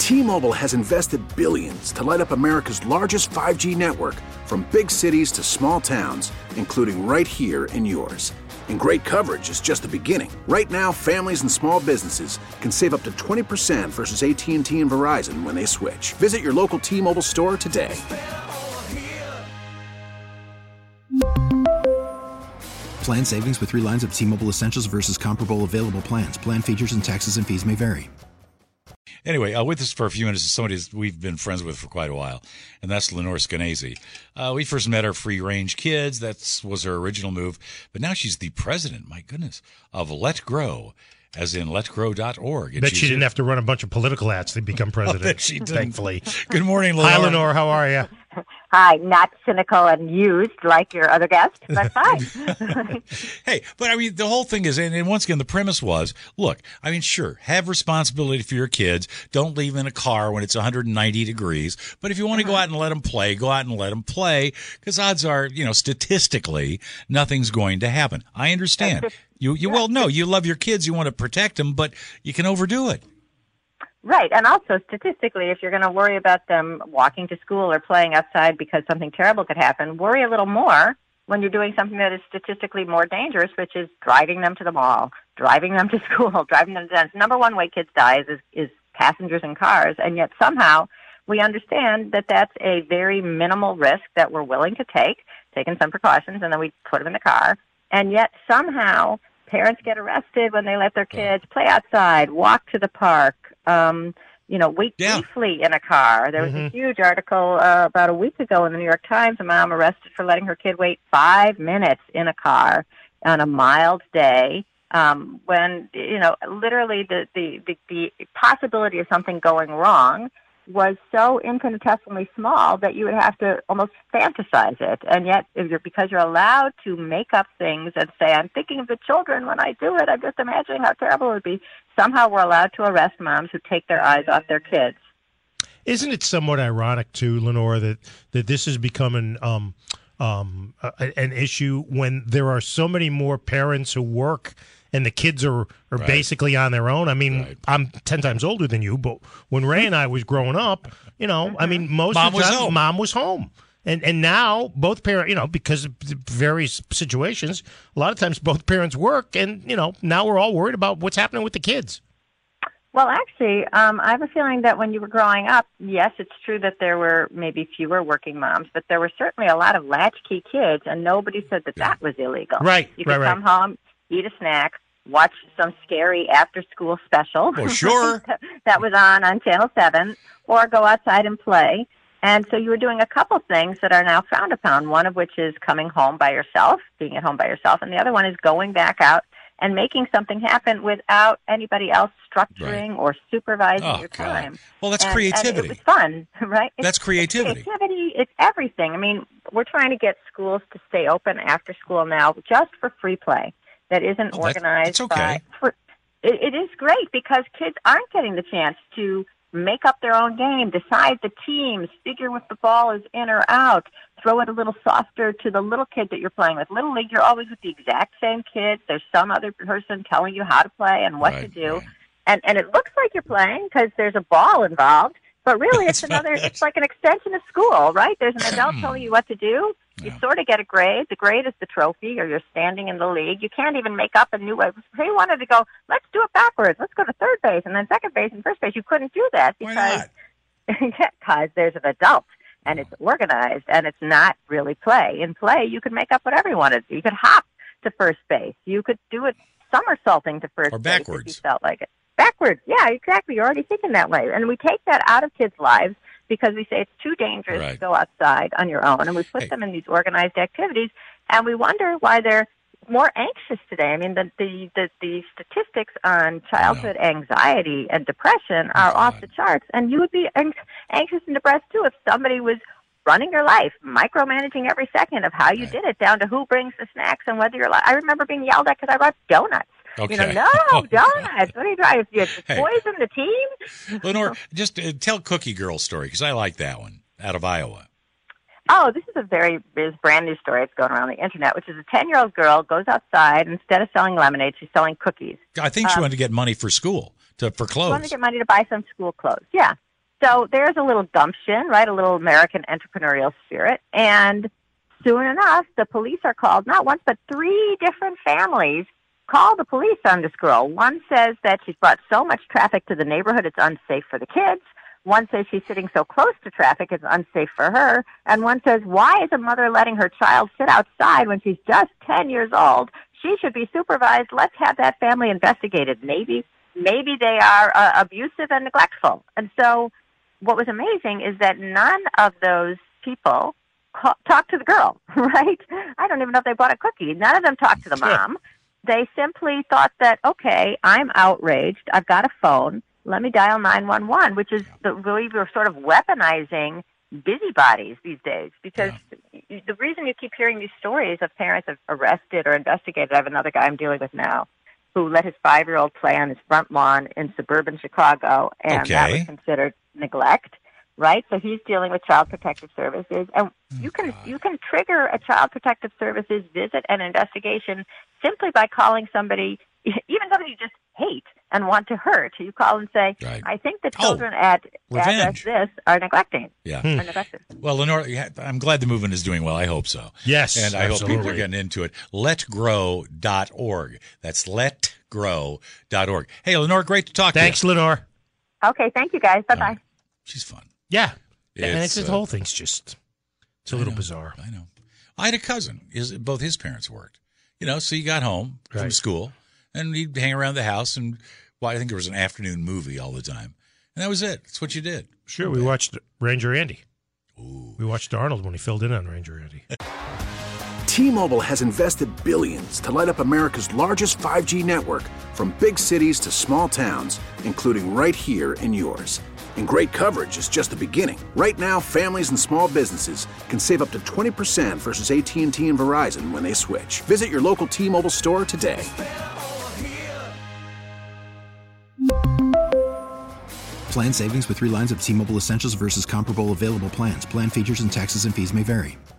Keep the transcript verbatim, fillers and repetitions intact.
T-Mobile has invested billions to light up America's largest five G network, from big cities to small towns, including right here in yours. And great coverage is just the beginning. Right now, families and small businesses can save up to twenty percent versus A T and T and Verizon when they switch. Visit your local T-Mobile store today. Plan savings with three lines of T-Mobile Essentials versus comparable available plans. Plan features and taxes and fees may vary. Anyway, uh, with us for a few minutes is somebody we've been friends with for quite a while, and that's Lenore Skenazy. Uh, we first met our free-range kids. That was her original move. But now she's the president, my goodness, of Let Grow, as in let grow dot org. Bet she didn't have to run a bunch of political ads to become president, oh, she didn't. Thankfully. Good morning, Lenore. Hi, Lenore. How are you? Hi, not cynical and used like your other guest, but fine. Hey, but I mean, the whole thing is, and, and once again, the premise was, look, I mean, sure, have responsibility for your kids. Don't leave them in a car when it's one hundred ninety degrees. But if you want to uh-huh. go out and let them play, go out and let them play, because odds are, you know, statistically, nothing's going to happen. I understand. You, you, well, no, you love your kids, you want to protect them, but you can overdo it. Right, and also statistically, if you're going to worry about them walking to school or playing outside because something terrible could happen, worry a little more when you're doing something that is statistically more dangerous, which is driving them to the mall, driving them to school, driving them to dance. Number one way kids die is, is passengers in cars, and yet somehow we understand that that's a very minimal risk that we're willing to take, taking some precautions, and then we put them in the car, and yet somehow parents get arrested when they let their kids play outside, walk to the park, um, you know, wait yeah. briefly in a car. There was mm-hmm. a huge article uh, about a week ago in the New York Times, a mom arrested for letting her kid wait five minutes in a car on a mild day um, when, you know, literally the, the, the, the possibility of something going wrong was so infinitesimally small that you would have to almost fantasize it. And yet, if you're, because you're allowed to make up things and say, I'm thinking of the children when I do it, I'm just imagining how terrible it would be, somehow we're allowed to arrest moms who take their eyes off their kids. Isn't it somewhat ironic, too, Lenore, that, that this is becoming um, um, a, an issue when there are so many more parents who work and the kids are, are right. basically on their own? I mean, right. I'm ten times older than you, but when Ray and I was growing up, you know, I mean, most mom of the was time, home. mom was home. And and now both parents, you know, because of various situations, a lot of times both parents work, and, you know, now we're all worried about what's happening with the kids. Well, actually, um, I have a feeling that when you were growing up, yes, it's true that there were maybe fewer working moms, but there were certainly a lot of latchkey kids, and nobody said that yeah. that was illegal. Right, You right, could right. come home, eat a snack, watch some scary after-school special oh, sure. that was on on Channel seven, or go outside and play. And so you were doing a couple things that are now frowned upon, one of which is coming home by yourself, being at home by yourself, and the other one is going back out and making something happen without anybody else structuring right. or supervising oh, your God. time. Well, that's and, creativity. And it was fun, right? It's, that's creativity. It's creativity. It's everything. I mean, we're trying to get schools to stay open after school now just for free play. That isn't oh, organized. That's okay. By, for, it, it is great because kids aren't getting the chance to make up their own game, decide the teams, figure if the ball is in or out, throw it a little softer to the little kid that you're playing with. Little League, you're always with the exact same kids. There's some other person telling you how to play and what right, to do. Right. And and it looks like you're playing because there's a ball involved, but really it's another, it's like an extension of school, right? There's an adult telling you what to do. You yeah. sort of get a grade. The grade is the trophy, or you're standing in the league. You can't even make up a new way. They wanted to go, let's do it backwards. Let's go to third base and then second base and first base. You couldn't do that because because there's an adult and it's organized and it's not really play. In play, you could make up whatever you wanted to do. You could hop to first base. You could do it somersaulting to first or base backwards. if you felt like it. Backwards, yeah, exactly. You're already thinking that way. And we take that out of kids' lives because we say it's too dangerous right. to go outside on your own. And we put hey. them in these organized activities, and we wonder why they're more anxious today. I mean, the the, the, the statistics on childhood anxiety and depression are oh, off God. the charts. And you would be anxious and depressed, too, if somebody was running your life, micromanaging every second of how you right. did it, down to who brings the snacks and whether you're... I remember being yelled at because I brought donuts. Okay. You know, no, donuts. What are you trying to do? Hey. Poison the team? Lenore, just uh, tell Cookie Girl's story, because I like that one, out of Iowa. Oh, this is a very this brand new story. It's going around the internet, which is a ten-year-old girl goes outside. Instead of selling lemonade, she's selling cookies. I think she um, wanted to get money for school, to for clothes. She wanted to get money to buy some school clothes, yeah. So there's a little gumption, right? A little American entrepreneurial spirit. And soon enough, the police are called, not once, but three different families call the police on this girl. One says that she's brought so much traffic to the neighborhood, it's unsafe for the kids. One says she's sitting so close to traffic, it's unsafe for her. And one says, why is a mother letting her child sit outside when she's just ten years old? She should be supervised. Let's have that family investigated. Maybe, maybe they are uh, abusive and neglectful. And so what was amazing is that none of those people ca- talked to the girl, right? I don't even know if they bought a cookie. None of them talked to the mom. They simply thought that, okay, I'm outraged. I've got a phone. Let me dial nine one one, which is the way we're sort of weaponizing busybodies these days. Because yeah. the reason you keep hearing these stories of parents arrested or investigated, I have another guy I'm dealing with now who let his five-year-old play on his front lawn in suburban Chicago, and okay. that was considered neglect, right? So he's dealing with Child Protective Services, and oh, you can God. you can trigger a Child Protective Services visit and investigation simply by calling somebody, even somebody you just hate and want to hurt. You call and say, right. I think the Oh, children at revenge. address this are neglecting. Yeah. Are neglected. Well, Lenore, I'm glad the movement is doing well. I hope so. Yes, And I absolutely. hope people are getting into it. let grow dot org. That's let grow dot org. Hey, Lenore, great to talk Thanks, to you. Lenore. Okay, thank you, guys. Bye-bye. Right. She's fun. Yeah. It's, and it's, uh, the whole thing's just, it's a I little know, bizarre. I know. I had a cousin. His, both his parents worked. You know, so you got home from Right. school, and you'd hang around the house, and well, I think there was an afternoon movie all the time. And that was it. That's what you did. Sure, we watched Ranger Andy. Ooh. We watched Arnold when he filled in on Ranger Andy. T-Mobile has invested billions to light up America's largest five G network, from big cities to small towns, including right here in yours. And great coverage is just the beginning. Right now, families and small businesses can save up to twenty percent versus A T and T and Verizon when they switch. Visit your local T-Mobile store today. Plan savings with three lines of T-Mobile Essentials versus comparable available plans. Plan features and taxes and fees may vary.